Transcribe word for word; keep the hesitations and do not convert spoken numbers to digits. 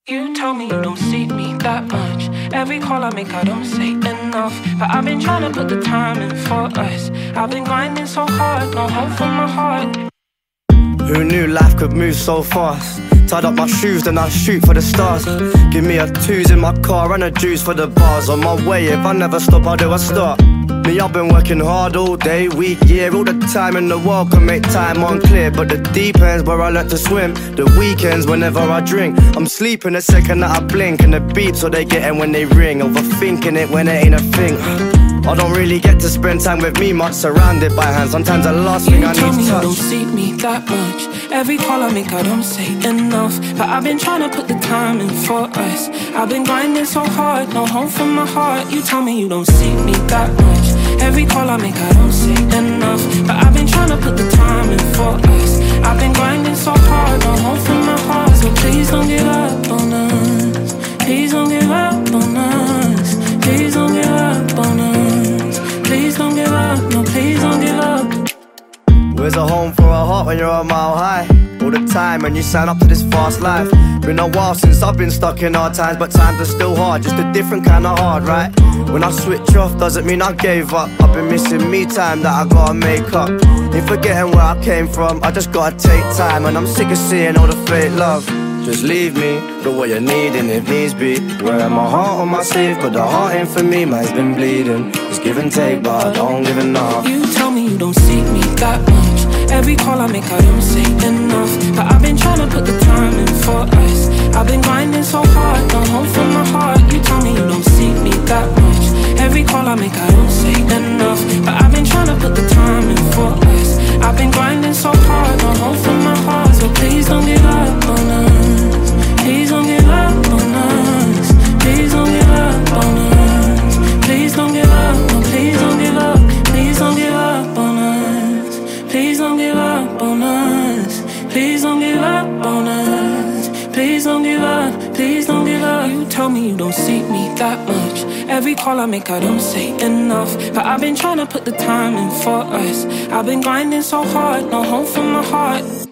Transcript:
You tell me you don't see me that much. Every call I make I don't say enough. But I've been trying to put the time in for us. I've been grinding so hard, no hope for my heart. Who knew life could move so fast? Tied up my shoes, then I shoot for the stars. Give me a twos in my car and a juice for the bars. On my way, if I never stop, how do I start? Me, I've been working hard all day, week, year. All the time in the world can make time unclear. But the deep ends where I learnt to swim. The weekends whenever I drink. I'm sleeping the second that I blink. And the beeps what they getting when they ring. Overthinking it when it ain't a thing. I don't really get to spend time with me much. Surrounded by hands, sometimes the last thing I need to touch. You tell me you don't see me that much. Every call I make I don't say enough. But I've been trying to put the time in for us. I've been grinding so hard, no home for my heart. You tell me you don't see me that much. Every call I make I don't say enough. But I've been trying to put the time in for us. I've been grinding so hard, no home for my heart. So please don't give up on us. Please don't give up on us. Please don't give up on us. Please don't give up, no please don't give up. Where's a home for a heart when you're a mile high? All the time when you sign up to this fast life. Been a while since I've been stuck in hard times, but times are still hard, just a different kind of hard, right? When I switch off doesn't mean I gave up. I've been missing me time that I gotta make up. Ain't forgetting where I came from, I just gotta take time. And I'm sick of seeing all the fake love. Just leave me, the way you're needing if needs be. Wearing my heart on my sleeve, but the heart ain't for me, mine's been bleeding. It's give and take, but I don't give enough. You tell me you don't see me that much. Every call I make I don't say enough. But I've been trying to put the time in for us. I've been grinding so hard, no home for my heart. You tell me you don't see me that much. Every call I make I don't say enough. But I've been trying to put the time in for us. I've been grinding so hard, no home for my heart. So please don't give up on us. Please don't give up on us. Please don't give up on us. Please don't give up, no please don't give up. Please don't give up on us. Please don't give up on us. Please don't give up on us. Please don't give up, please don't give up. You tell me you don't see me that much. Every call I make I don't say enough. But I've been trying to put the time in for us. I've been grinding so hard, no home for my heart.